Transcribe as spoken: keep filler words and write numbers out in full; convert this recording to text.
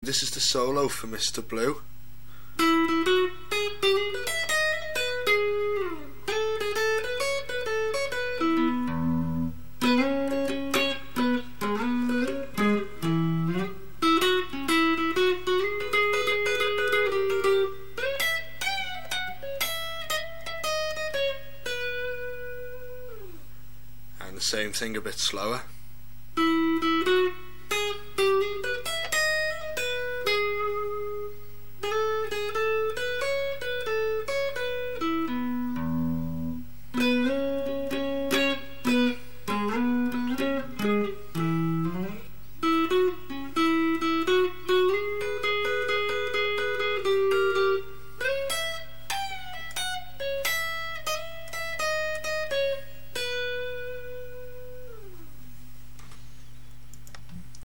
this is the solo for Mister Blue. And the same thing a bit slower.